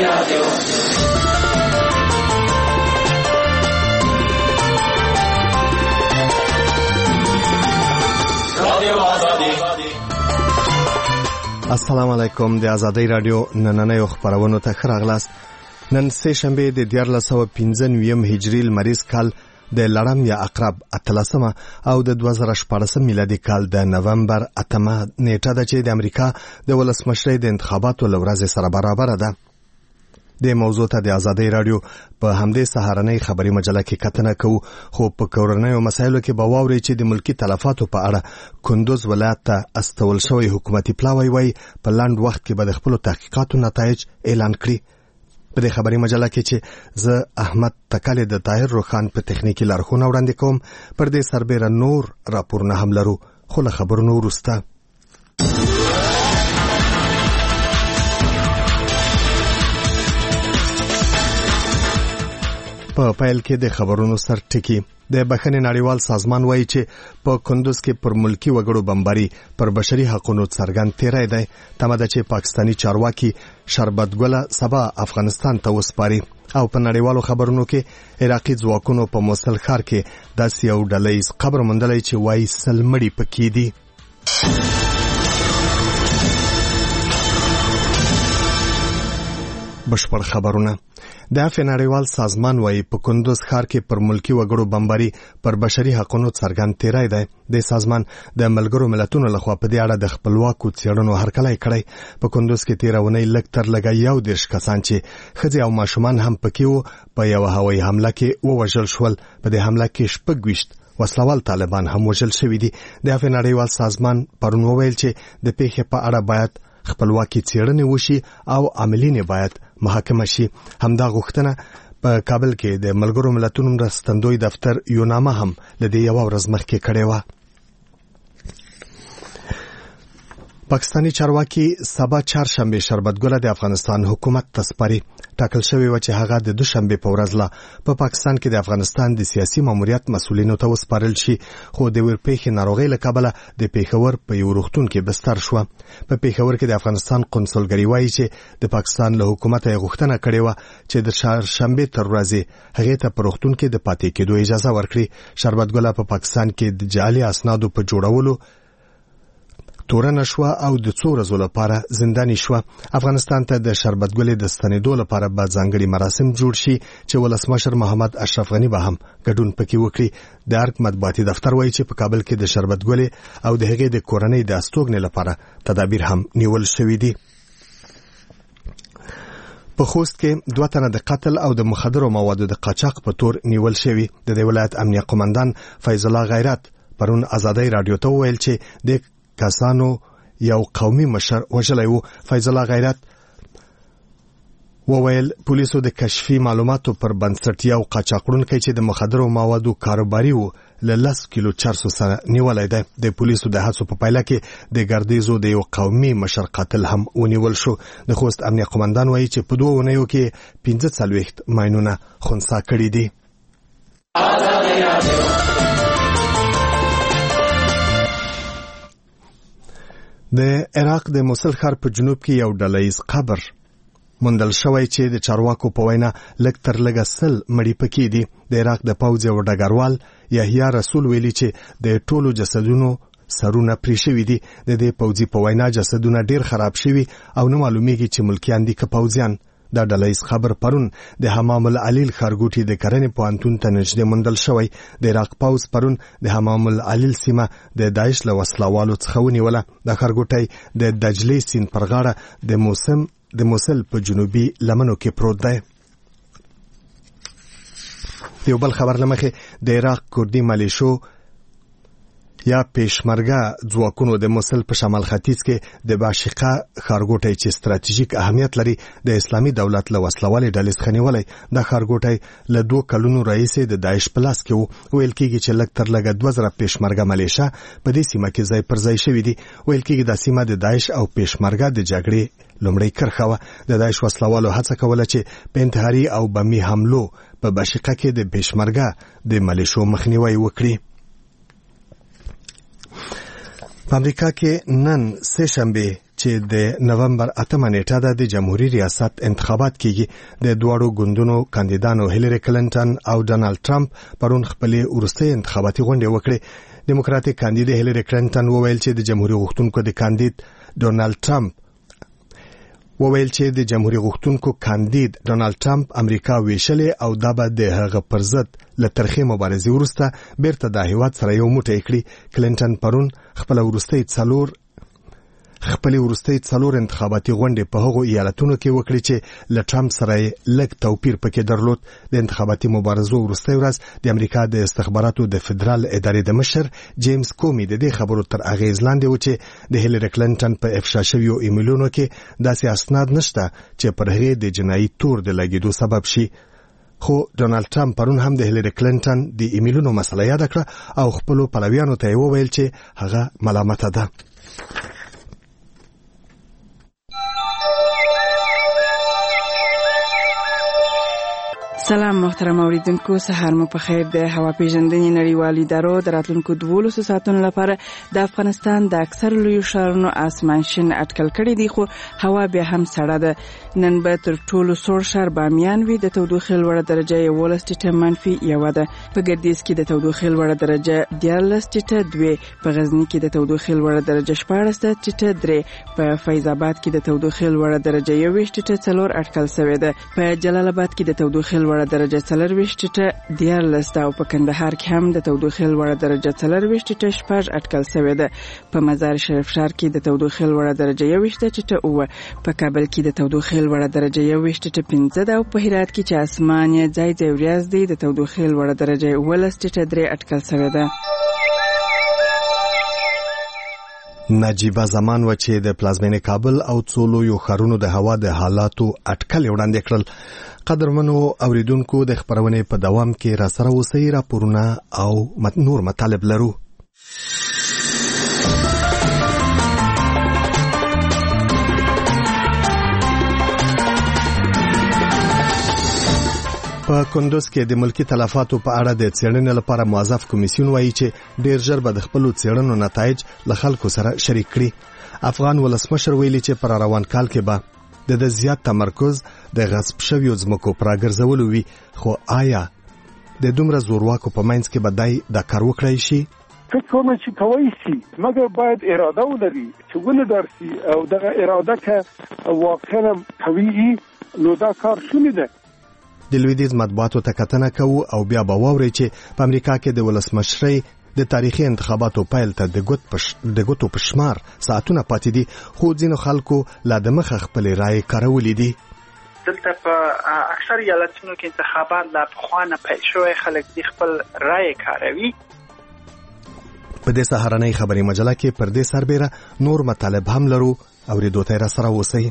السلام علیکم. د آزادۍ رادیو نننیو خبرونو ته ښه راغلاست. نن سه شنبه د 1495 هجري لمریز کال د لړم یا عقرب 13 او د 2014 میلادي کال د نومبر 8 نیټه ده چې د امریکا د ولسمشرۍ د انتخاباتو لورځ سره برابر ده. د موضوع ته د آزادۍ رادیو په همدې سهارنۍ خبري مجله کې کتنه کوو، خو په کورنیو مسایلو کې به واوري چې د ملکی تلفاتو په اړه کندوز ولایت ته استول شوی حکومتي پلاوی وای په لاند وخت کې به د خپل تحقیقاتو نتایج اعلان کړي. په دې خبري مجله کې چې زه احمد تکل د طاهر روخان په تخنیکی لارښوونه وړاندې کوم، پر دې سربېره نور راپورونه هم لرو، خو له خبرونو وروسته په پیل کې د خبرونو سر ټکی. د بخښنې نړیوال سازمان وایي چې په کندوز کې پر ملکی وګړو بمباري پر بشري حقوقو څرګند تیری دی. تمه ده چې پاکستانی چارواکي شربت ګله سبا افغانستان ته وسپاري. او په نړیوالو خبرونو کې عراقي ځواکونو په موصل ښار کې داسې یو ډلهیز قبر موندلی چې وایي 100 مړي پکې دي. بشپړ خبرونه. د نړیوال سازمان وایي په کندوز ښار کې پر ملکی وګړو بمباري پر بشري حقوقو څرګند تیری دی. د سازمان د ملګرو ملتونو لخوا په دې اړه د خپلواکو څېړنو هرکلی کړی. په کندوز کې تیرونی لږ تر لږه 110 کسان چې ښځې او ماشومان هم پکې وو په یو هوایي حمله کې ووژل شول. په دې حمله کې 26 وسلوال طالبان هم وژل شوي دي. د نړیوال سازمان پرون وویل چې د پیښې په اړه باید خپلواکي څېړنې وشي او عاملین باید محاکمه شي. همدا غوښتنه په کابل کې د ملګرو ملتونو مرستندوی دفتر یو نامه هم لدې یو ورځ مخکې کړې و. پاکستانی چارواکي سبا چهارشنبه شربت ګله د افغانستان حکومت ته سپاري. ټاکل شوی و چې هغه د دوشنبه په ورځ لا په پاکستان کې د افغانستان د سیاسي ماموریت مسؤلینو ته وسپارل شي، خو د ورپېښې ناروغۍ له کبله د پیښور په یو روغتون کې بستر شو. په پیښور کې د افغانستان قونسلګري وایي چې د پاکستان له حکومت یې غوښتنه کړې و چې د چهارشنبه تر ورځې هغه ته په روغتون کې د پاتې کېدو اجازه ورکړي. شربت ګله په پاکستان کې د جعلي اسنادو په جوړولو تورن شو او د څو ورځې لپاره زنداني شو. افغانستان ته د شربت ګلې د ستنېدو لپاره به ځانګړي مراسم جوړ شي چې ولسمشر محمد اشرف غنی به هم ګډون پکې وکړي. د ارګ مطبوعاتي دفتر وایي چې په کابل کې د شربت ګلې او د هغې د کورنۍ د استوګنې لپاره تدابیر هم نیول شوي دي. په خوست کې 2 تنه د قتل او د مخدرو موادو د قاچاق په تور نیول شوي. د ولایت امنیه قومندان فیض الله غیرت پرون آزادۍ رادیو ته ویل چې د کسانو یو قومي مشر وژلی و. فیض الله غیرت وویل پولیسو د کشفي معلوماتو پر بنسټ یو قاچاقړونکی چې د مخدرو موادو کاروباري و له 10 کیلو چرسو سره نیولی دی. د پولیسو د هڅو په پایله کې د ګردیزو د یو قومي مشر قاتل هم ونیول شو. د خوست امنیه قومندان وایي چې په 2 اونیو کې 45 ماینونه خنثی کړي دي. د عراق د موصل ښار په جنوب کې یو ډلهیز قبر موندل شوی چې د چارواکو په وینا لږ تر لږه 100 مړي پکې دي. د عراق د پوځ یو ډګروال یحیی رسول ویلي چې د ټولو جسدونو سرونه پرې شوي دي. د دې پوځي په وینا جسدونه ډیر خراب شوي او نه معلومیږي چې ملکیان دي که پوځیان. دا ډلهیز خبر پرون د حمام العلیل ښارګوټي د کرنې پوهنتون ته نږدې موندل شوی. د عراق پوځ پرون د حمام العلیل سیمه د داعش له وسلوالو څخه ونیوله. د ښارګوټی د دجلې سیند پر غاړه د موصل په جنوبي لمنو کې پروت دی. یو بل خبر لمخې د عراق کردي ملیشو یا پیشمرګه ځواکونو د موصل په شمال ختیځ کې د باشقه ښارګوټی چې ستراتیژیک اهمیت لري د اسلامي دولت له وسلوالې ډلې څخه نیولی. دا ښارګوټی له 2 کلونو راهیسې د داعش په لاس کې و. ویل کېږي چې لږ تر لږه 2000 پیشمرګه ملیشه په دې سیمه کې ځای پر ځای شوي دي. ویل کېږي دا سیمه د داعش او پیشمرګه د جګړې لومړی کرښه وه. د داعش وسلوالو هڅه کوله چې په انتحاري او بمي حملو په باشقه کې د پیشمرګه د ملیشو مخنیوی وکړي. په امریکا کې نن سه شنبه چې د نومبر 8 نیټه د جمهوریت ریاست انتخابات کیږي. د دوړو ګوندونو کاندیدانو هیلری کلینټن او ډونالد ټرمپ پرون خپل وروستي انتخاباتي غونډه وکړه. ډیموکراټیک کاندید هیلری کلینټن وویل چې د جمهوریت غوښتونکو د کاندید ډونالد ټرمپ ډونالد ټرمپ امریکا ویشلې او دا به د هغه پر ضد له ترخې مبارزې وروسته بیرته د هیواد سره یو موټی کړي. کلینټن پرون خپل وروستي څلور انتخاباتي غونډې په هغو ایالتونو کې وکړي چې له ټرمپ سره لږ توپیر پکې درلود. د انتخاباتي مبارزو وروستي ورځ د امریکا د استخباراتو د فدرال ادارې د مشر جیمز کومی د دې خبرو تر اغیز لاندې و چې د هیلری کلینټن په افشا شویو ایمیلونو کې داسې اسناد نشته چې پر هغې د جنایي تور د لګېدو سبب شي. خو ډونالد ټرمپ پرون هم د هیلری کلینټن د ایمیلونو مسله یاد کړه او خپل پلویانو ته وویل چې هغه ملامت ده. سلام محترم اوریدونکو، سهار مو په خیر. د هوا پیژندنې نړیوالې ادارو د راتلونکو 12 ساعتونو لپاره د افغانستان د اکثر لویو ښارونو اسمان شین اټکل کړی دی، خو هوا بیا هم سړه ده. نن به تر ټولو سوړ ښار بامیان وي، د تودوخې لوړه درجه 11.-1 ده. په ګردیز کې د تودوخې لوړه درجه 14.2، په غزنی کې د تودوخې لوړه درجه 14.3، په فیض آباد کې د تودوخې لوړه درجه 21.4 اټکل شوې ده. په جلال آباد کې د تودوخې لوړه درجه 24.14 او په کندهار کې هم د تودوخې لوړه درجه 24.6 اټکل شوې ده. په مزار شریف ښار کې د تودوخې لوړه درجه 21.9، په کابل کې د تودوخې لوړه درجه 21.15 ده او په هرات کې چې اسمان یې ځای ځای وریځ دی د تودوخې لوړه درجه 11.3 اټکل شوې ده. نجیبه زمان و چې د پلازمینې کابل او څو لویو ښارونو د هوا د حالاتو اټکل وړاندې کړل. قدرمنو اوریدونکو، د خبرونې په دوام کې را سره اوسئ. راپورونه او نور مطالب لرو. په کندوز کې د ملکی تلفاتو په اړه د څېړنې لپاره موظف کمیسیون وایي چې ډیر ژر به د خپل څېړنو نتایج له خلکو سره شریک کړي. افغان ولسمشر ویلي چې پر روان کال کې به د زیات تمرکز د غصب شویو ځمکو پر راګرځولو وي، خو آیا د دومره زورواکو په منځ کې به دا کار وکړای شي؟ فکر کوم چې کوي شي، مګر باید اراده ولري چې ولدار شي او دغه اراده که واقعا قوي نو دا کار شونې ده. د لویدیځ مطبوعاتو ته کتنه کوو او بیا به واورئ چې په امریکا کې د ولسمشرۍ د تاریخي انتخاباتو پیل ته د ګوتو په شمار ساعتونه پاتې دي، خو ځینو خلکو لا د مخه خپل رائے کارولې دي. دلته په اکثر ایالتونو کې انتخابات لا پخوانه پیل شوی، خلک د خپل رائے کاروي. په دې سهارنۍ خبري مجله کې پر دې سربېره نور مطالب هم لرو، اوریدو ته را سره اوسئ.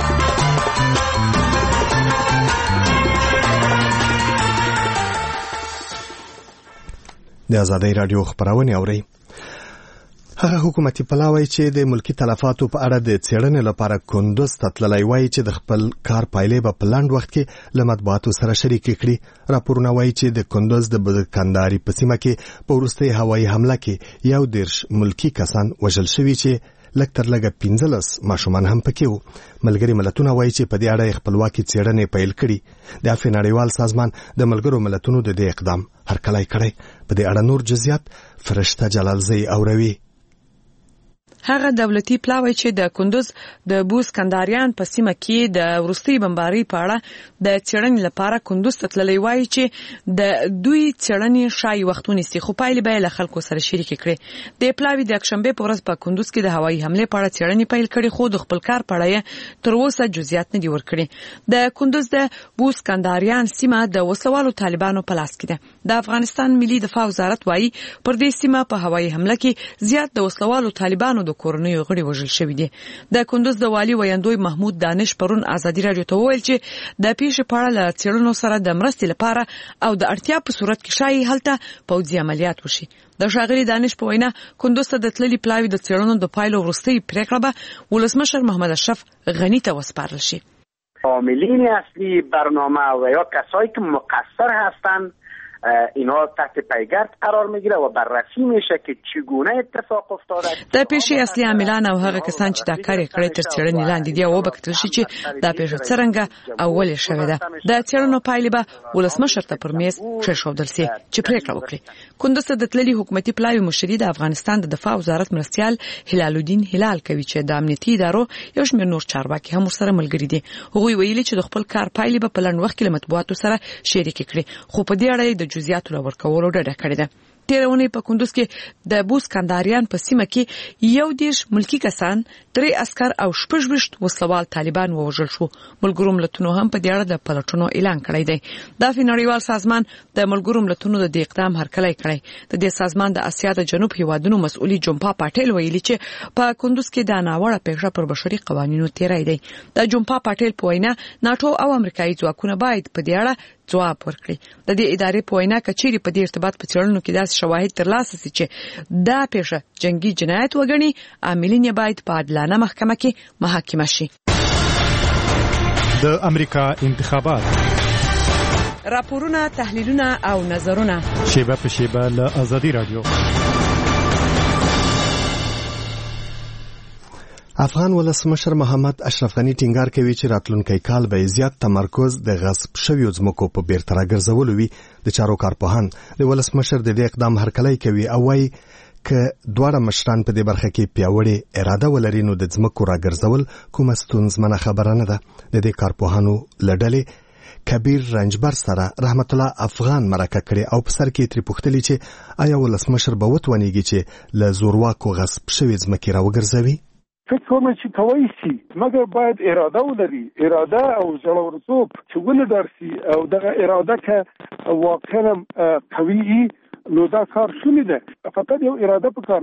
د آزادۍ رادیو خبرونه اوري. هغه حکومتي پلاوی چې د ملکی تلفاتو په اړه د څېړنې لپاره کندوز ته تللی وایي چې د خپل کار پایلې به په لاند وخت کې له مطبوعاتو سره شریک کړي. راپورونه وایي چې د کندوز د بزکنداري په سیمه کې په وروستۍ هوایي حمله کې 11 ملکی کسان وژل شوي چې لږ تر لږه 15 ماشومان هم پکې وو. ملګري ملتونه وایي چې په دې اړه خپلواکي څېړنې پیل کړي. د عفو نړیوال سازمان د ملګرو ملتونو د دې اقدام هرکلی کړی. په دې اړه نور جزئیات فرشته جلالزی اوروي. هغه دولتي پلاوی چې د کندوز د بوس کنداریان په سیمه کې د وروستي بمباري په اړه د څېړنې لپاره کندوز ته تللی وایي چې د دوی څېړنې شای وختونه سي، خو پایلې به له خلکو سره شریک کړي. د پلاوی د اکشنبه په ورځ په کندوز کې د هوایي حمله په اړه څېړنې پیل کړي، خو د خپل کار په اړه تر اوسه جزئیات نه دي ورکړي. د کندوز د بوس کنداریان سیمه د وسوالو طالبانو په لاس کې ده. د افغانستان ملي دفاع وزارت وایي پر دې سیمه په هوایي حمله کې زیات د وسوالو طالبانو د کورنیو غړي وژل شوي دي. د کندوز د والي ویاندوی محمود دانش پرون آزادي رادیو ته وویل چې د پیښې په اړه له څېړنو سره د مرستې لپاره او د اړتیا په صورت کې شایي هلته پوځي عملیات وشي. د ښاغلي دانش په وینا کندوز ته د تللي پلاوي د څېړنو د پایلو وروستۍ پریکړه به ولسمشر محمد اشرف غنی ته وسپارل شي. عاملین اصلی برنامه و یا کسایی که مقصر هستند اینها تحت پیگرد قرار میگیره و بررسی میشه که چگونه اتفاق افتاده. د پیښې اصلي عاملان او هغه کسان چې دا کار کړی تر څېړنې لاندې دي او وکتل شي چې دا پیښه څرنګه او ولې شوې ده. د څېړنو پایلې به ولسمشر ته پر میز کېښودل شي چې پریکړه وکړي. کندوز ته د تللي حکومتي پلاوي مشري د افغانستان د دفاع وزارت مرستیال هلال الدین هلال کوي چې د امنیتي ادارو یو شمېر نور چارواکي هم ورسره ملګري دي. هغوی ویلي چې د خپل کار پایلې به په لنډ وخت کې له مطبوعاتو سره شریکې کړي، خو په دې اړه د جزئیاتو له ورکولو ډډه کړې ده. تیرونی په کندوز کې د بوس کنداریان په سیمه کې 11 ملکی کسان، 3 عسكر او 26 وسلوال طالبان ووژل شو. ملګرو ملتونو هم په دې اړه د پلټونو اعلان کړی دی. د نړیوال سازمان د ملګرو ملتونو د اقدام هرکلی کړی. د دې سازمان د اسیا د جنوب هیوادونو مسؤلي جمپا پټیل ویلي چې په کندوز کې د ناوړه پیښه پر بشري قوانینو تیری دی. د جمپا پټیل په وینا ناتو او امریکایي ځواکونه باید په دې اړه ځواب ورکړي. د دې ادارې په وینا کچېری په دې ارتباط په څېړنو کې داسې شواهد ترلاسه شي چې دا پیښه جنگي جنایت وګڼي، عاملین یې باید په عادلانه محکمه کې محاکمه شي. د امریکا انتخابات، راپورونه، تحلیلونه او نظرونه شیبه په شیبه له ازادي رادیو. افغان ولسمشر محمد اشرف غنی ټینګار کوي چې راتلونکي کال به زیات تمرکز د غصب شویو ځمکو په بیرته راګرځولو وي. د چارو کارپوهان د ولسمشر د دې اقدام هرکلی کوي او وايي که دواړه مشران په دې برخه کې پیاوړې اراده ولري نو د ځمکو راګرځول کومه ستونزمنه خبره نه ده. د دې کارپوهانو لړلې کبیر رنجبر سره رحمت الله افغان مرکه کړي او په سر کې تری پوښتنه چې آیا ولسمشر به وتوانیږي چې له زورواکو غصب شوی ځمکې راوګرځوي؟ فکر کوم چې کوي شي مګر باید اراده ولري، اراده او زړورتوب چې ولدارسي او دغه اراده که واقعا قوي نو دا کار شونې ده. فقط یو اراده پکار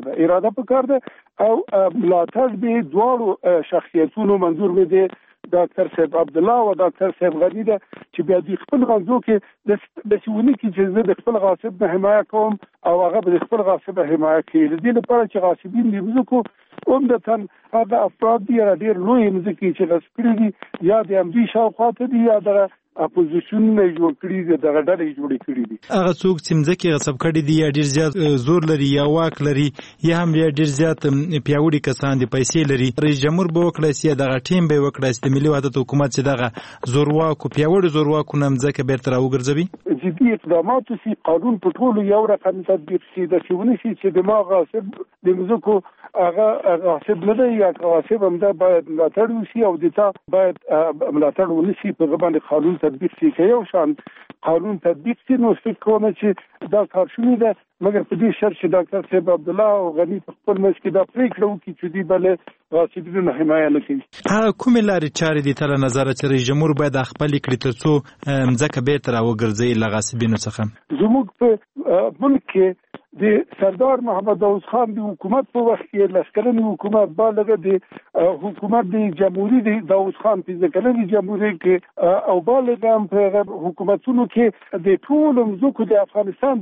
ده او ملاتړ به دواړو شخصیتونو منظور به دي ډاکټر صاحب عبد الله او ډاکټر صاحب غنی ده چې بیا د خپل غنځو کې د سیونی کې چې د خپل غاصب نه حمایه کوم او هغه د خپل غاصب حمایه کوي. د دې لپاره چې غاصبین دې مزکو عمدتاً هغه افراد دي ډېر لوی مزکي چې غصب کړي دي یا د امدی شاوخواته دي یا د اپوزیشن نه جوړ کړي دي، دغه ډلې جوړې کړي دي. هغه څوک چې مزکي غصب کړي دي یا ډېر زیات زور لري یا واک لري یا هم ډېر زیات پیاوړي کسان دي، پیسې لري، رئیس جمهور به وکړي چې دغه ټیم به وکړي چې ملي وحدت حکومت چې دغه زورواکو پیاوړي زورواکو نه مزکه بیرته راوګرځوي. جدي اقدامات سي قانون په ټولو یو رقم تطبیق شي د شونې شي چې دماغ غاصب د مزکو هغه غاصب نه دی یا غاصب هم دا باید ملاتړ وشي او دتا باید ملاتړ ونشي په غبن قانون تطبیق شي که یو شان قانون تطبیق شي. نو فکر کوم چې دا کار شوی ده مګر په دې شرط چې ډاکټر صاحب عبد الله او غنی په خپل مش کې دا پریکړه وکړي چې دی بل غاصبینو حمایه نه کوي. کومې لارې چارې دي تر نظر چې رئیس جمهور باید خپل کړي ترڅو مځکه به تر وګرځي له غاصبینو څخه؟ زموږ په ملک کې د سردار محمد داوود خان د حکومت په وخت کې لشکري حکومت بالغه د حکومت د جمهوریت د داوود خان په ځکلني جمهوریت کې او بالغه هم په حکومتونو کې د ټول مزکو د افغانستان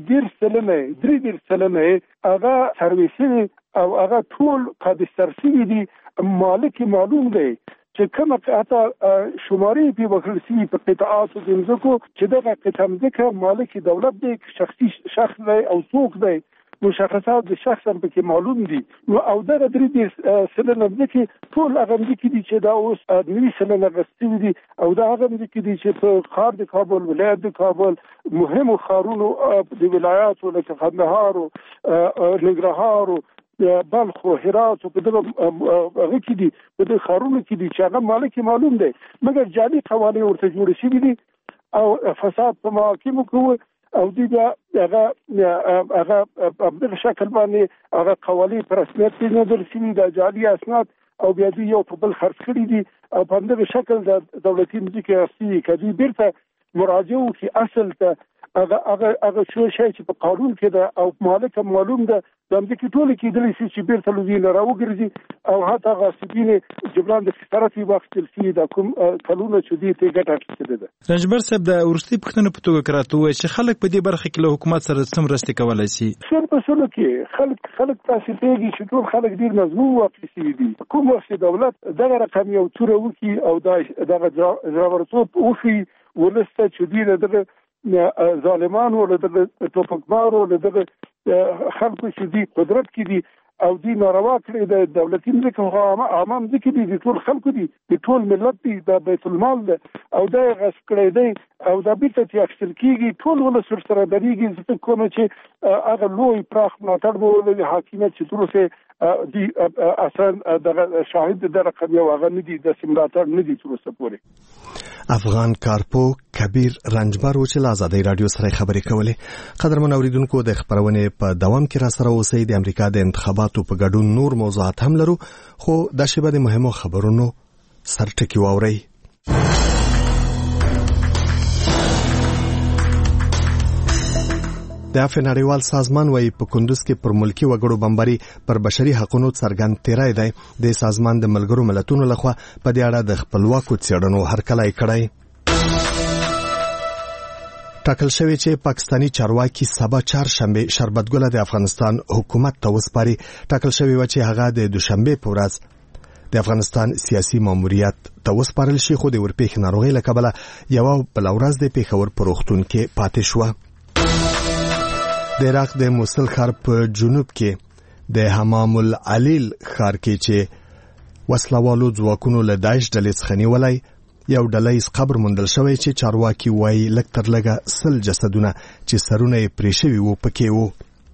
3 سلنه هغه سرویسي او هغه ټول قادسترسي دي مالک معلوم دی چې کومه قطعه شماري په وکړسي په قطعاتو د مزکو چې دغه قطعه مزکه مالک دولت دی، شخصي شخص دی او څوک دی، مشخصات د شخص هم پکې معلوم دي. نو او دغه 3 سلنه مزکه ټول هغه مزکه دي چې دا اوس 9 سلنه غستې دي او دا هغه مزکه دي چې په خار د کابل ولایت د کابل مهمو خارونو د ولایاتو لکه قندهار او ننګرهار بلخ او هرات په دغه کې دي په دغه خارونو کې دي چې هغه مالک معلوم دی مګر جعلي قوانین ورته جوړ شوي دي او فساد په محاکمو کې او دغه په شکل باندې هغه قوانین پر رسمیت نه درسي د جعلي اسناد او بیا دی یو په بل خرڅ کړي دي او په دغه شکل د دولتي مځکې اصلي کدي بیرته مراجعه وکړي اصل ته هغه شو شي چې په قانون کې ده او مالک معلوم ده د امریکا ټول کې د لیسي چې بیرته لوزینه راوګرځي او حتی غاصبین جبران د خسارت وخت تلسي د کوم قانون چې دی ته ګټه کړې ده. رنجبر صاحب د ورستي پښتنو په توګه کراته وای چې خلک په دې برخه کې له حکومت سره سم راسته کولای شي. سر په سر کې خلک تاسو پیږي چې ټول خلک ډیر مضمون واقعي دي. کوم وخت دولت دغه رقم یو تور وکي او دغه ضرورتوب وخی ولسته چې دی دغه ظالمانو له دغه ټوپکمارو له دغه خلکو چې دی قدرت کې دي او دی ناروا کړی د دولتي ځمکې عوام ځکه دي د ټول خلکو دي د ټول ملت دي د بیت المال ده او دا غصب کړی دی او دا بیرته چې اخیستل کېږي ټول ولس ورسره درېږي زه کوم چې هغه لوی پراخ ملاتړ به ولري حاکمیت چې تر اوسه دی اصلا دغه شاهد د رقم یو هغه نه دي د ملاتړ نه دي تر اوسه پورې. افغان کارپو کبیر رنجبر و چې له آزادۍ راډیو سره خبرې کولې. قدرمن اوریدونکو د خبرونې په دوام کې را سره اوسئ. د امریکا د انتخاباتو په ګډون نور موضوعات هم لرو خو دا شیبه د مهمو خبرونو سرټکی واورئ. د عفو نړیوال سازمان وايي په کندوز کې پر ملکی وګړو بمباري پر بشري حقوقو څرګند تیری دی. د سازمان د ملګرو ملتونو لخوا په دې اړه د خپلواکو څېړنو هرکلی کړی. ټاکل شوی چې پاکستانی چارواکي سبا چهارشنبه شربتګله د افغانستان حکومت ته وسپاري. ټاکل شوی و چې هغه د دوشنبه په ورځ د افغانستان سیاسي ماموریت ته وسپارل شي خو د ورپېښ ناروغي له کبله یو بل ورځ د پیښور په روغتون کې پاتې شو. د عراق د موصل ښار په جنوب کې د حمام العلیل ښار کې چې وسلوالو ځواکونو له داعش ډلې څخه نیولی یو ډلیز قبر موندل شوی چې چارواکي وایي لږ تر لږه 100 جسدونه چې سرونه یې پرې شوي وو پکې وو.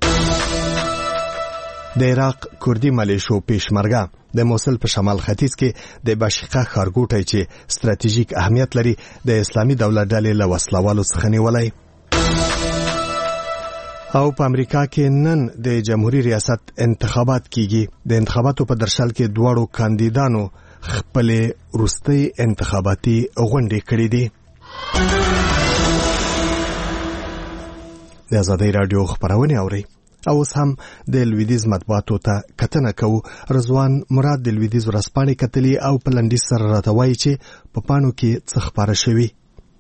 د عراق کردي ملیشو پیشمرګه د موصل په شمال ختیځ کې د باشقه ښارګوټی چې ستراتیژیک اهمیت لري د اسلامي دولت ډلې له وسلوالو څخه نیولی. او په امریکا کې نن د جمهوریت ریاست انتخابات کیږي. د انتخاباتو په درشل کې دواړو کاندیدانو خپل وروستي انتخاباتي غونډې کړې دي. د آزادۍ راډیو خبرونه اوري او اوس هم د لویدیز مطبوعاتو ته کتنه کوو. رضوان مراد د لویدیز ورځپاڼې کتلې او په لنډیز سره راته وایي چې په پاڼو کې څه خبره شوي.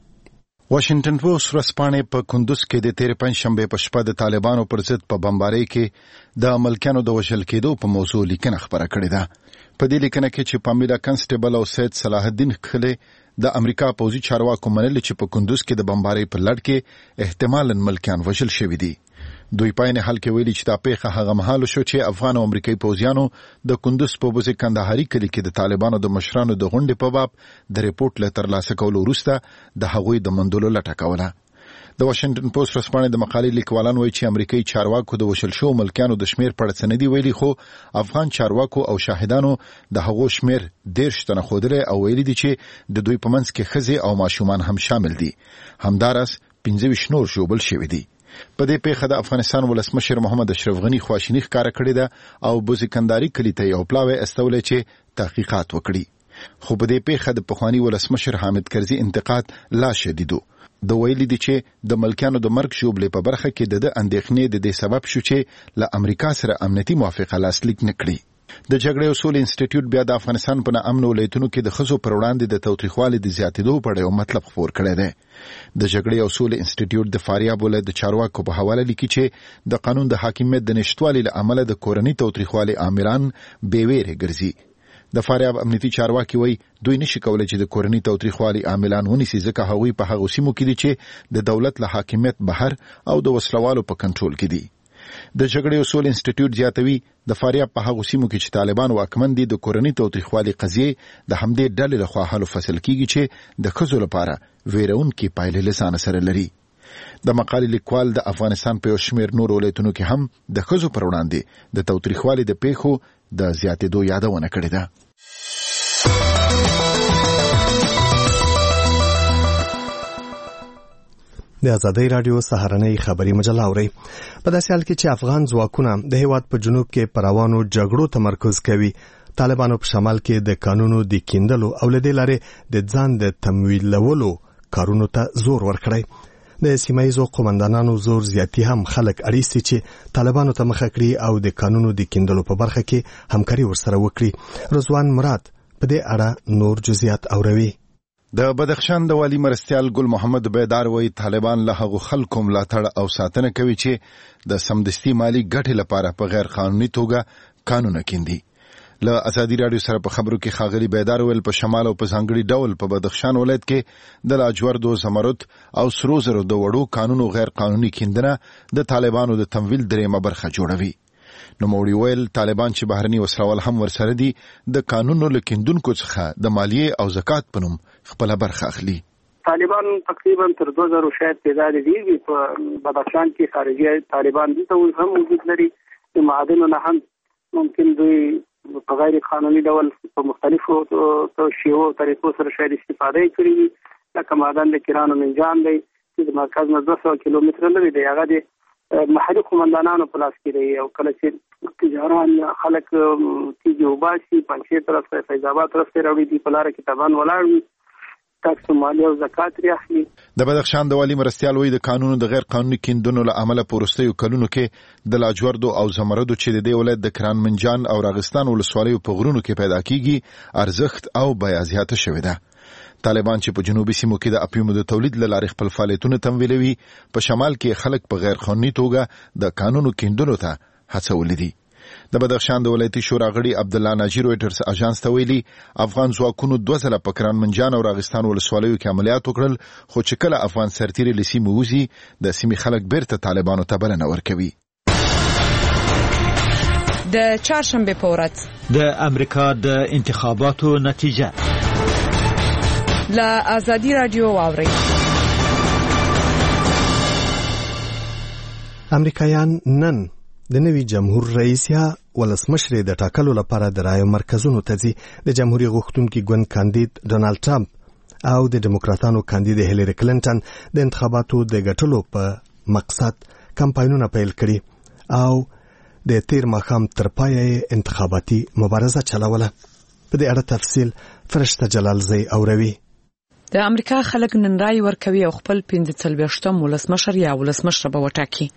واشنگټن پوسټ ورځپاڼې په کندوز کې د تیر پنځشنبه په شپه د طالبانو پر ضد په بمبارۍ کې د ملکیانو د وژل کېدو په موضوع لیکنه خبره کړې ده. په دې لیکنه کې چې پامیلا کنسټیبل او سید صلاح الدین خله د امریکا پوځي چارواکو منلي چې په کندوز کې د بمبارۍ په لړ کې احتمالاً ملکیان وژل شوي دي. دوی پاینه حل کې ویلي چې دا پیښه هغه مهال شو چې افغان او امریکایي پوځیانو د کندوز په بوزي کندهاري کلی کې د طالبانو د مشرانو د غونډې په باب د ریپورت له ترلاسه کولو وروسته د هغوی د مندلو لټه کوله. د واشنگټن پوسټ ورځپاڼې د مقالې لیکوالان وایي چې امریکایي چارواکو د وژل شوو ملکیانو د شمیر په اړه څه نه دي ویلي خو افغان چارواکو او شاهدانو د هغو شمیر 10 تنه ښودلی او ویلي دي چې د دوی په منځ کې ښځې او ماشومان هم شامل دي. همداراز 15 نور ژوبل شوي دي. په دې پیښه د افغانستان ولسمشر محمد اشرف غنی خواشینی ښکاره کړې ده او بوزکنداري کلی ته یو پلاوی استولې چې تحقیقات وکړي. خو په دې پیښه د پخوانی ولسمشر حامد کرزي انتقاد لا شدیدو. د ویلي دي چې د ملکیانو د مرګ شوبلې په برخه کې د اندېښنې د دې سبب شو چې له امریکا سره امنیتي موافقه لاسلیک نکړي. د جګړې او سولې انسټیټیوټ بیا د افغانستان په ناامن ولایتونو کې د ښځو پر وړاندې د تاوتریخوالي د زیاتېدو په اړه یو مطلب خپور کړی دی. د جګړې او سولې انسټیټیوټ د فاریاب ولایت د چارواکو په حواله لیکي چې د قانون د حاکمیت د نشټوالي له امله د کورنۍ تاوتریخوالي عاملان بې ویرې ګرځي. د فاریاب امنیتي چارواکي وایي دوی نشي کولای چې د کورنۍ تاوتریخوالي عاملان ونیسي ځکه هغوی په هغو سیمو کې دي چې د دولت له حاکمیت بهر او د وسلوالو په کنټرول کې دي. د جګړې او سولې انسټیټیوټ زیاتوي د فاریاب په هغو سیمو کې چې طالبان واکمن دي د کورنۍ تاوتریخوالي قضیې د همدې ډلې لخوا حل فصل کیږي چې د ښځو لپاره ویرونکې پایلې له ځانه سره لري. د مقالې لیکوال د افغانستان په یو شمېر نور ولایتونو کې هم د ښځو پر وړاندې د تاوتریخوالي د پیښو د زیاتېدو یادونه کړې ده. د آزادۍ راډیو سهارنۍ خبري مجله اوري. په داسې حال کې چې افغان ځواکونه د هیواد په جنوب کې پر روانو جګړو تمرکز کوي، طالبانو په شمال کې د قانونو د کیندلو او له دې لارې د ځان د تمویلولو کارونو ته زور ورکړی. د سیمایزو قومندانانو زور زیاتی هم خلک اړیسي چې طالبانو ته مخه کړي او د قانونو د کیندلو په برخه کې همکاري ورسره وکړي. رضوان مراد په دې اړه نور جزئیات اوروي. د بدخشان د والی مرستیال ګل محمد بیدار وایي طالبان له هغو خلکو ملاتړ او ساتنه کوي چې د سمدستي مالی ګټې لپاره په غیر قانوني توګه قانون کیندي. له ازادي رادیو سره په خبرو کې ښاغلي بیدار ویل په شمال او په ځانګړي ډول په بدخشان ولایت کې د لاجوردو زمرد او سرو زرو د وړو قانون او غیر قانوني کیندنه د طالبانو د تمویل دریمه برخه جوړوي. نو موري ویل طالبان چې بهرني وسلوال هم ورسره دي د قانونو لکیندونکو څخه د مالیې او زکات په نوم خپل برخه اخلي. طالبان تقریبا تر 2000 شاید تعداد دي په بدخشان کې خارجي طالبان دي ته هم موجود لري. د معادنو نه هم ممکن دوی په غیر قانوني ډول په مختلفو شیوو طریقو سره شاید استفاده کړي. لکه معدن د کیرانو منجان دی چې د مرکز نه 200 کیلومتر لري دی، هغه د محلي قومندانانو په لاس کې دی. او کله چې تجاران خلک تیږي وباسي پنځه طرف ته فیض آباد طرف ته راوړي دي، په لار کې تبان ولاړ وي، ټاکس مالیه او زکات لري اخلي. د بدخشان د والی مرستیال وی د قانونو د غیر قانوني کیندنو له عمله پورستیو کلونو کې د لاجوردو او زمردو چې د ولایت د کران منجان او راغستان ولسوالیو په غرونو کې پیدا کیږي ارزښت او بیا زیاته شوې ده. طالبان چې په جنوبي سیمو کې د اپیومو د تولید لپاره خپل فعالیتونه تمویلوي، په شمال کې خلک په غیر قانوني توګه د قانونو کیندلو ته هڅولي دي. د بدخشان د ولایتي شورا غړي عبد الله ناجی رويټرز اژانس ته ویلي افغان ځواکونو 2 ځله په کران منجان او راغستان ولسوالیو کې عملیات وکړل، خو چې کله افغان سرتیري لسیمه وزي د سیمې خلک بیرته طالبانو ته بلنه ورکوي. د چهارشنبه په ورځ د امریکا د انتخاباتو نتیجه لا ازادي رادیو واوري. امریکایان نن د نوي جمهور رئیس یا ولسمشر د ټاکلو لپاره د رایو مرکزونو ته ځي. د جمهوریت غوښتونکي ګوند کاندید ډونالد ټرمپ او د ډیموکراتانو کاندید هیلری کلینټن د انتخاباتو د ګټلو په مقصد کمپاینونه پیل کړي او د تیر ماښام تر پایه انتخاباتي مبارزه چلوله. په دې اړه تفصیل فرشته جلالزی اوروي. د امریکا خلک نن رای ورکوي او خپل 45م ولسمشر یا ولسمشر به وټاکي.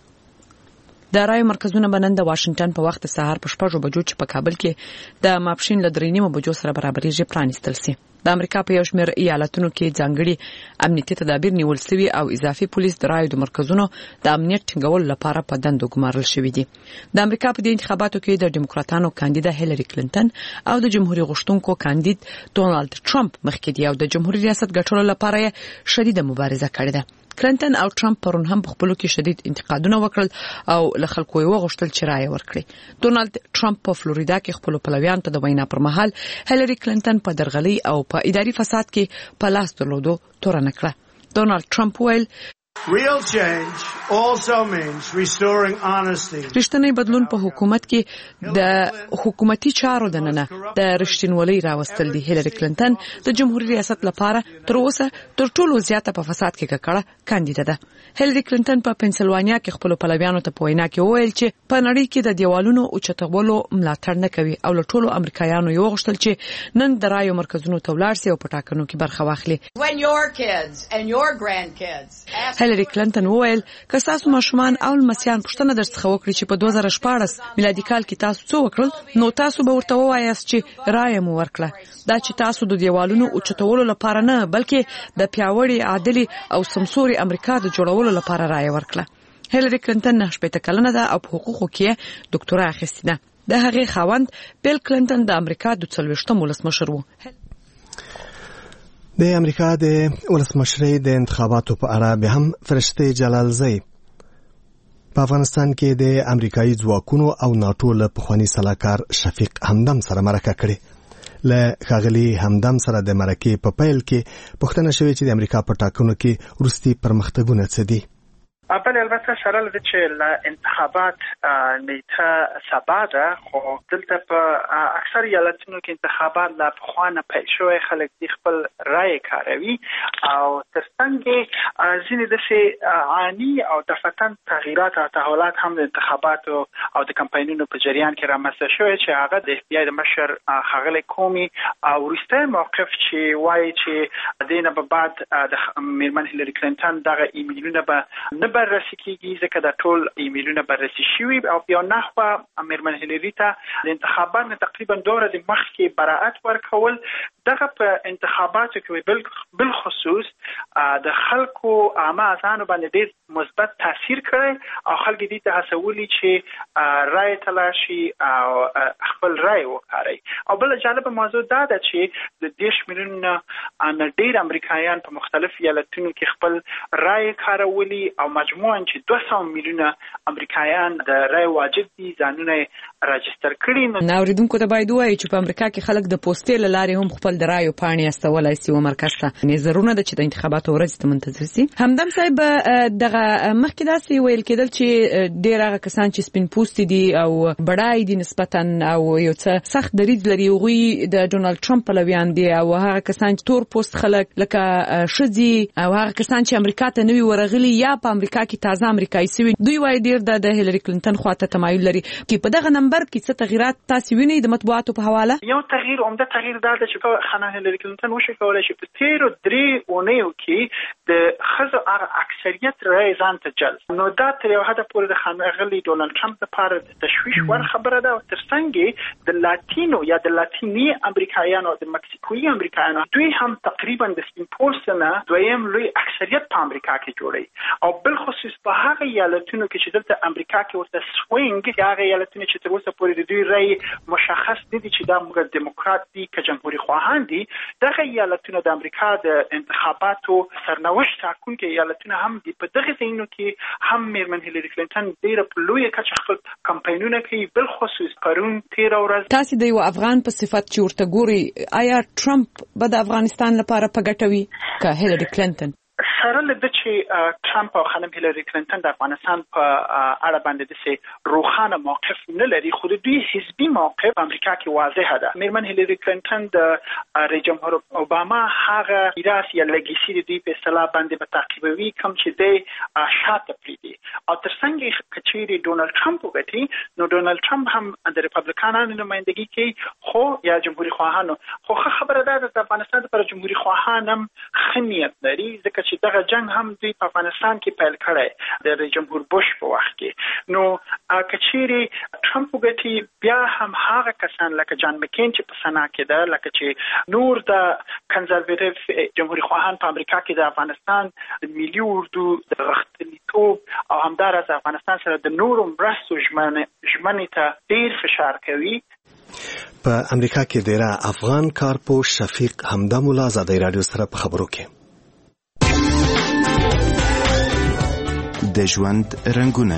د رای مرکزونه بنن د واشنگټن په وخت سهار په 6 بجو چې په کابل کې د ماپښین ل 3 بجو سره برابرېږي پرانیستل سي. د امریکا په یو شمېر ایالتونو کې ځانګړي امنیتي تدابیر نیول شوي او اضافي پولیس د رای د مرکزونو د امنیت ټینګولو لپاره په دندو ګمارل شوي دي. د امریکا په دې انتخاباتو کې د ډیموکراتانو کاندید هیلری کلینټن او د جمهوریت غوښتونکو کاندید ډونالد ټرمپ مخکې دي او د جمهوریت ریاست ګټلو لپاره شدید مبارزه کړې ده. کلینټن او ټرمپ پرون هم په خپلو کې شدید انتقادونه وکړل او له خلکو یې وغوښتل چې رای ورکړي. ډونالد ټرمپ په فلوریدا کې خپل پلویانو ته د وینا پر مهال هیلری کلینټن په درغلي او په اداري فساد کې په لاس درلودو تورن کړه. ډونالد ټرمپ ویل Real change also means restoring honesty. رښتینی بدلون په حکومت کې د حکومتي چارو دننه د رښتینولۍ راوستل دي. هیلری کلینټن د جمهوریت ریاست لپاره تر اوسه تر ټولو زیاته په فساد کې ککړه کاندیده ده. هیلری کلینټن په پنسلوانیا کې خپل پلویانو ته په وینا کې وویل چې په نړۍ کې د دیوالونو او چتغولو ملاتړ نه کوي او له ټولو امریکایانو یو غوښتل چې نن د رایو مرکزونو ته ولاړ شي او په ټاکنو کې برخه واخلي. When your kids and your grandkids هیلری کلینټن وویل که تاسو ماشومان او لمسیان پوښتنه درڅخه وکړي چې په 2014 میلادي کال کې تاسو څه وکړل، نو تاسو به ورته ووایاست چې رای مو ورکړه. دا چې تاسو د دیوالونو او چتولو لپاره نه بلکې د پیاوړي عادلي او سمسوري امریکا د جوړولو لپاره رای ورکړه. هیلری کلینټن 18 کلنه ده او په حقوقو کې ډاکټورا اخیستې ده. د هغې خاوند بیل کلینټن د امریکا د 40م ولسمشر و. د امریکا د ولسمشرۍ د انتخاباتو په اړه به هم فرشته جلالزی په افغانستان کې د امریکایي ځواکونو او ناتو له پخوانی سلاکار شفیق همدم سره مرکه کړې. له ښاغلي همدم سره د مرکې په پیل کې پوښتنه شوې چې د امریکا په ټاکنو کې وروستي پرمختګونه څه دي. بله البته سره لده چې له انتخابات نیټه سبا ده، خو دلته په اکثر ایالتونو کې انتخابات لا پخوانه پیل شوی، خلک د خپل رای کاروي او ترڅنګ ځینې داسې عاني او دفتن تغییرات او تحولات هم د انتخاباتو او د کمپاینونو په جریان کې رامنځته شوی چې هغه د اف بی آی د مشر ښاغلی کومي او وروستی موقف چې وایي چې دې نه به بعد د میرمن هیلری کلینټن دغه ایمیلونه به نه بررسي کیږي ځکه د ټول ایمیلونه بررسي شوي او بیا نحوه میرمن هیلری ته د انتخاباتو تقریبا 2 ورځې مخکې براءت ورکول. دغه په انتخاباتو کې بل خصوص د خلکو عامه اذانو باندې ډېر مثبت تاثیر کړی او خلک دې ته هڅولي چې رای تلاشي او خپل رای وکړي. او بل جالب موضوع دا ده چې د 10 میلیون نه ډېر امریکایان په مختلف ایالتونو کې خپل رای کارولي او مجموعاً چې 200 میلیونه امریکایان د رای واجب دي ځانونه راجستر کړي. نو اوریدونکو ته باید وایي چې په امریکا کې خلک د پوسټې له لارې هم خپل د رایو پاڼې استولای شي او مرکز ته نه ضروري ده چې د انتخاباتو ورځ ته منتظر شي. همدم صاحب دغه مخکې داسې ویل کېدل چې ډېر هغه کسان چې سپین پوستي دي او بډای دي نسبتاً او یو څه سخت دریځ لري غوي د ډونالد ټرمپ پلویان دي او هغه کسان چې تور پوست خلک لکه شذي او هغه کسان چې امریکا ته نوي ورغلي یا په امریکا کې تازه امریکایي سوي دوی وايي ډېر د هیلری کلینټن خواته تمایل لري چې په دغه نمبر کې څه تغیرات تاسو وینئ د مطبوعاتو په حواله؟ یو تغییر عمده تغییر دا چې خانه هیلری کلینټن وشي کولای شي په 13 اونیو کې د خزو اکثریت رای ځان ته جلب. نو دا تر یو حد پورې د خانغلی ډونالد ټرمپ لپاره د تشویش ور خبره ده او ترڅنګ د لاتینو یا د لاتینی امریکایانو او د مکسیکوي امریکایانو دوی هم تقریبا د سپین پوست نه دویم لوی اکثریت په امریکا کې جوړي او بل خصوص په هغه ایالتونو کې چې دلته امریکا کې ورته سوینګ هغه ایالتونو چې تر اوسه پورې د دوی رای مشخص دي چې دا موږ دیموکرات دي که جمهوریت خواهان دي. دغه ایالتونه د امریکا د انتخاباتو سرنوشت ټاکونکي ایالتونه هم دي. په دغه ځایونو کې هم میرمن هیلری کلینټن ډېر په لویه کچه خپل کمپاینونه کوي. بل خصوص پرون 13 ورځ تاسو د یو افغان په صفت چې ورته ګوري آیا ټرمپ به د افغانستان لپاره په ګټه وي که هیلری کلینټن؟ سره لده چې ټرمپ او خانم هیلری کلینټن د افغانستان په اړه باندې د روښانه موقف نه لري خو د دوی حزبي موقف امریکا کې واضح ده. میرمن هیلری کلینټن د رئیس جمهور اوباما هغه میراث یا لیګیسي د دوی په اصطلاح باندې به تعقیبوي کوم چې د شاته پریدي او ترڅنګ کچېری ډونالد ټرمپ وګټي نو ډونالد ټرمپ هم د ریپابلیکانانو نمائندګي کوي خو یا جمهوریت خواهانو خو خبره ده د افغانستان لپاره جمهوریت خواهان هم خنیت لري ځکه چې دغه جنگ هم دوی په افغانستان کې پیل کړی د رئیس جمهور بوش په وخت کې. نو کچېری ټرمپ وګټي بیا هم هغه کسان لکه جان مکین چې په سنا کې ده لکه چې نور د کنزرویټیو جمهوریت خواهان په امریکا کې د افغانستان د ملي اردو د غښتلیتوب او همدارس افغانستان سره د نورو مرستو ژمنې ته ډېر فشار کوي. په امریکا کې ډېر افغان کارپوه شفیق حمدان الله ازادي رادیو سره په خبرو کې د ژوند رنگونه.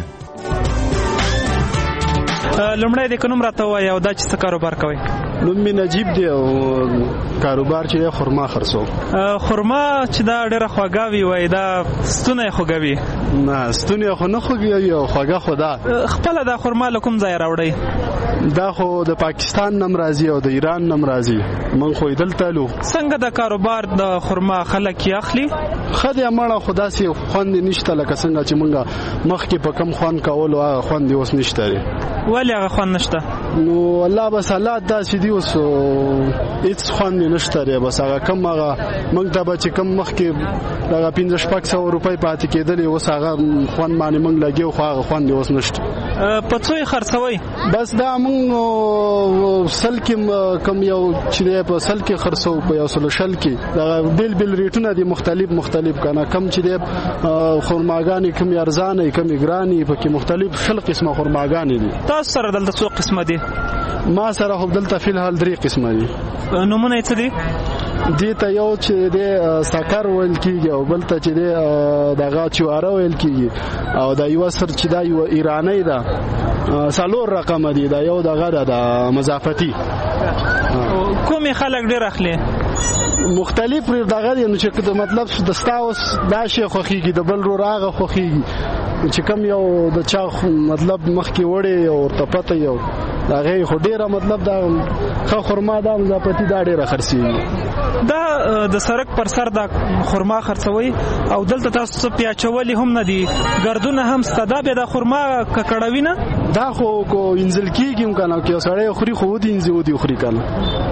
لومړی د کوم راته وای او دا چې څه کاروبار کوي؟ نوم می نجیب دی او کاروبار چې خرما خرڅو. خرما چې دا ډیره خواږه وي وای دا ستونه خوږوي؟ نه ستونه خو نه خوږي او خواږه خدا. خپل دا خرما لکم ځای راوړی؟ دا خو د پاکستان نم راځي او د ایران نم راځي. من خو دلته لو. څنګه د کاروبار د خرما خلک یې اخلي؟ خدای امړه خدا سي خوند نشته لکه څنګه چې مونږه مخکې په کم خوان کول او خوند اوس نشته لري. ولی هغه خوند نشته؟ نو الله بس الله داسې دی اوس هیڅ خوند نشته لري. بس هغه کم هغه مونږ ته به چې کم مخکې هغه 1500 روپۍ پاتې کېدلې اوس هغه خوند باندې مونږ لګیو خو هغه خوند اوس نشته. په څو خرڅوي؟ بس دا مونږ سل کې کم یو چې په سل کې خرڅو په یو سل شل کې دا بیل بیل ریټونه دي مختلف کنه کم چې د خرماګانی کم ارزانه کم ګرانی په کې مختلف شل قسمه خرماګانی دي. تاسو سره دلته څو قسمه دي؟ ما سره خو دلته فل حال 3 قسمه دي. نمونه څه دي؟ دته یو چې د سکر ویل کیږي او بل ته چې د غاچواره ویل کیږي او دا یو سر چې دا یو ایرانی ده سالور رقم دي دا یو دغه د مضافتی. کومې خلک ډیر اخلي؟ مختلف دغه دي نو چې مطلب د ستاوس دا شی خوخيږي د بل رو راغه خوخيږي چې کم یو د چا مطلب مخکې وړي او تپته یو هغه خو ډیره مطلب دا خرما دا مضافتی دا ډیره خرڅي. دا د سرک پر سر دا خرما خرڅوي او دلته تاسو پیاچولي هم نه دي ګردونه هم ستدا به دا خرما ککړوي نه؟ دا خو کو انزل کیږي کنه کې سړی خوري خو دي انزو دي خوري کنه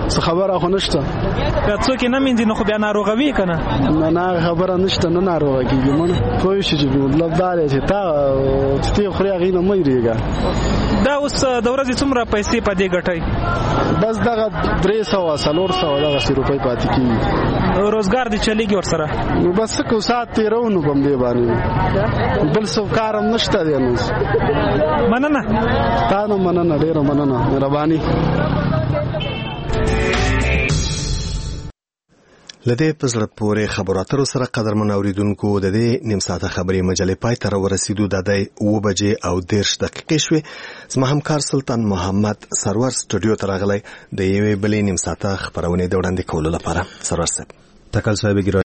څه خبره خو نشته. که څوک نه مینځي نو خو بیا ناروغوي کنه. نه خبره نشته، نه ناروغه کیږي. مونږ کوی شي چې مطلب دا دی چې تا خوري هغه نه مېریږي. دا اوس د ورځې څومره پیسې پدې ګټي؟ بس دغه 300 دغه روپۍ پاتې کیږي. روزګار دې چلیږي ور سره؟ نو بس کو سات تیرونو بم دی باندې بل څه کارم نشته دی. نو مننه تاسو مننه، ډیره مننه، مهرباني. لدې پزړه پورې خبرو اترو سره قدرمن اوریدونکو د دې نیم ساعته خبري مجلې پای ته ورسېدو. د 2:10 شوې. زما همکار سلطان محمد سرور سټوډیو ته راغلی د یوې بلې نیم ساعته خبرونه د وړاندې کولو لپاره. سرور صاحب. تکل صاحب